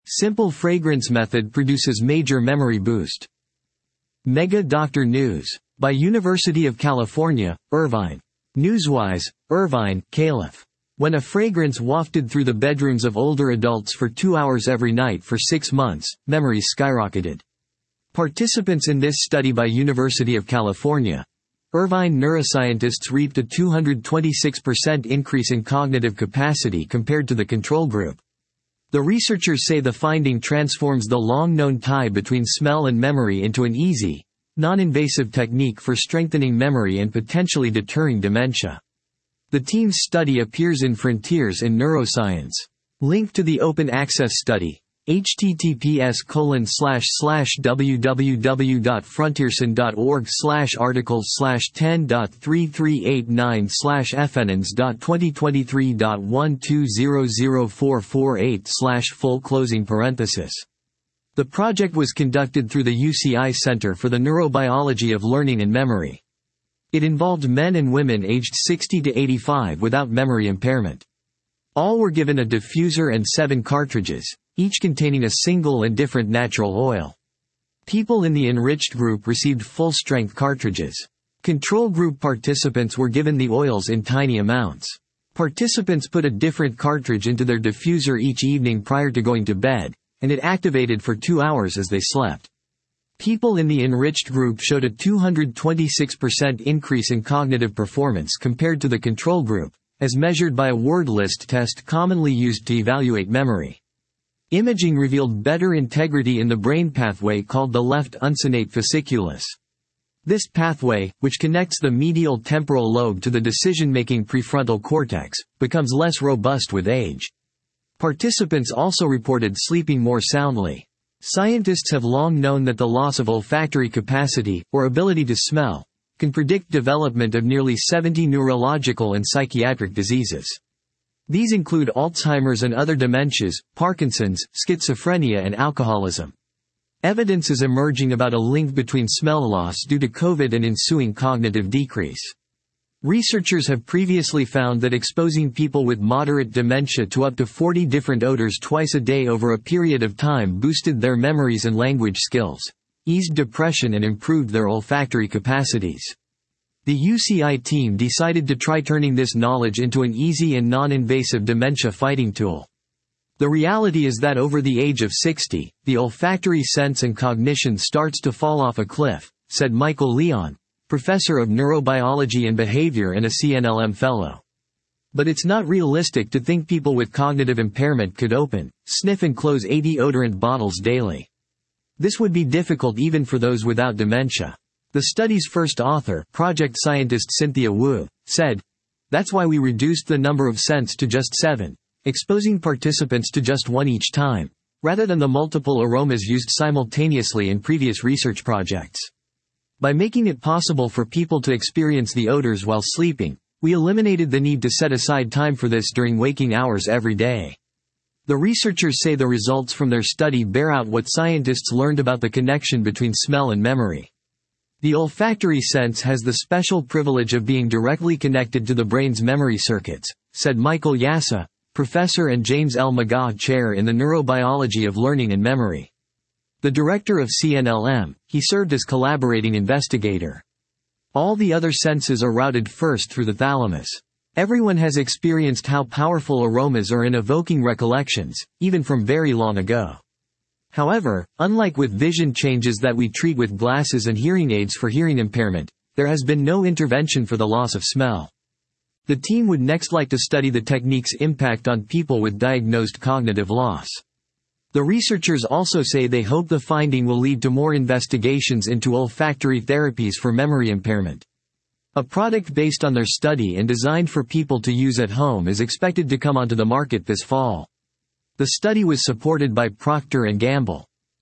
Simple fragrance method produces major memory boost. Mega Doctor News. By University of California, Irvine. Newswise, Irvine, Calif. When a fragrance wafted through the bedrooms of older adults for 2 hours every night for 6 months, memories skyrocketed. Participants in this study by University of California, Irvine neuroscientists reaped a 226% increase in cognitive capacity compared to the control group. The researchers say the finding transforms the long-known tie between smell and memory into an easy, non-invasive technique for strengthening memory and potentially deterring dementia. The team's study appears in Frontiers in Neuroscience. Link to the open access study, https://www.frontiers.org/articles/10.3389/fnns.2023.1200448/full. The project was conducted through the UCI Center for the Neurobiology of Learning and Memory. It involved men and women aged 60 to 85 without memory impairment. All were given a diffuser and 7 cartridges, each containing a single and different natural oil. People in the enriched group received full-strength cartridges. Control group participants were given the oils in tiny amounts. Participants put a different cartridge into their diffuser each evening prior to going to bed, and it activated for 2 hours as they slept. People in the enriched group showed a 226% increase in cognitive performance compared to the control group, as measured by a word list test commonly used to evaluate memory. Imaging revealed better integrity in the brain pathway called the left uncinate fasciculus. This pathway, which connects the medial temporal lobe to the decision-making prefrontal cortex, becomes less robust with age. Participants also reported sleeping more soundly. Scientists have long known that the loss of olfactory capacity, or ability to smell, can predict development of nearly 70 neurological and psychiatric diseases. These include Alzheimer's and other dementias, Parkinson's, schizophrenia and alcoholism. Evidence is emerging about a link between smell loss due to COVID and ensuing cognitive decrease. Researchers have previously found that exposing people with moderate dementia to up to 40 different odors twice a day over a period of time boosted their memories and language skills, eased depression and improved their olfactory capacities. The UCI team decided to try turning this knowledge into an easy and non-invasive dementia fighting tool. The reality is that over the age of 60, the olfactory sense and cognition starts to fall off a cliff, said Michael Leon, professor of neurobiology and behavior and a CNLM fellow. But it's not realistic to think people with cognitive impairment could open, sniff and close 80 odorant bottles daily. This would be difficult even for those without dementia. The study's first author, project scientist Cynthia Wu, said, "That's why we reduced the number of scents to just 7, exposing participants to just 1 each time, rather than the multiple aromas used simultaneously in previous research projects. By making it possible for people to experience the odors while sleeping, we eliminated the need to set aside time for this during waking hours every day." The researchers say the results from their study bear out what scientists learned about the connection between smell and memory. The olfactory sense has the special privilege of being directly connected to the brain's memory circuits, said Michael Yassa, professor and James L. McGaugh chair in the neurobiology of learning and memory. The director of CNLM, he served as collaborating investigator. All the other senses are routed first through the thalamus. Everyone has experienced how powerful aromas are in evoking recollections, even from very long ago. However, unlike with vision changes that we treat with glasses and hearing aids for hearing impairment, there has been no intervention for the loss of smell. The team would next like to study the technique's impact on people with diagnosed cognitive loss. The researchers also say they hope the finding will lead to more investigations into olfactory therapies for memory impairment. A product based on their study and designed for people to use at home is expected to come onto the market this fall. The study was supported by Procter & Gamble.